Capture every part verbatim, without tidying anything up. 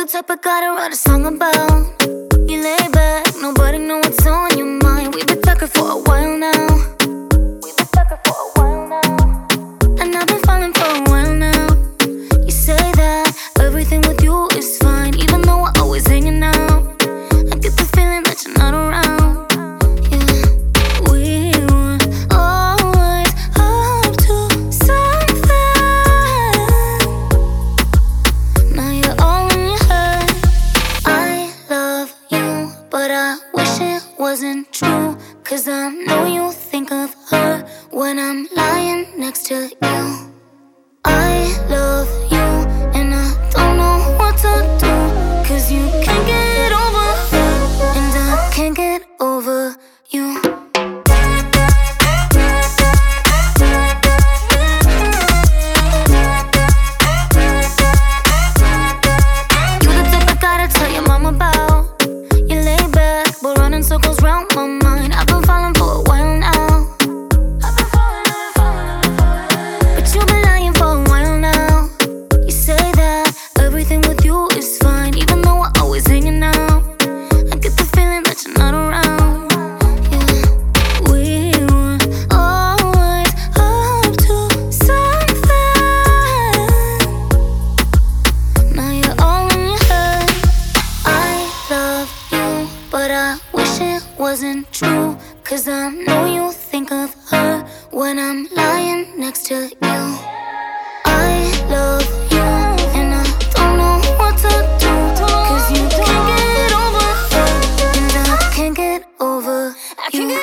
type I gotta write a song about. You lay back, nobody know what's on your mind. We've been talking for a while now. We've been talking for a while now. And I've been falling for a while now. You say that everything with you is fine, even though we're always hanging out. I get the feeling that you're not around. Yeah, we were always up to something. Now you're all in your head. I love you, but I wish it wasn't true. Cause I know you think of her when I'm lying next to you. I love you, and I don't know what to do. Cause you can't get over her, and I can't get over you. You the type I gotta tell your mom about. You lay back, but running circles round my mind. I've been falling for a while now. But you've been lying for a while now. You say that everything with you is fine, even though we're always hanging out. I get the feeling that you're not around. Yeah, we were always up to something. Now you're all in your head. I love you, but I wish it wasn't true. Cause I know you think of her when I'm lying next to you. I love you, and I don't know what to do. Cause you can't get over her, and I can't get over you.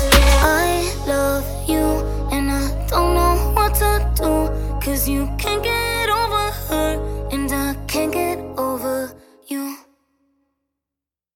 I love you, and I don't know what to do. Cause you can't get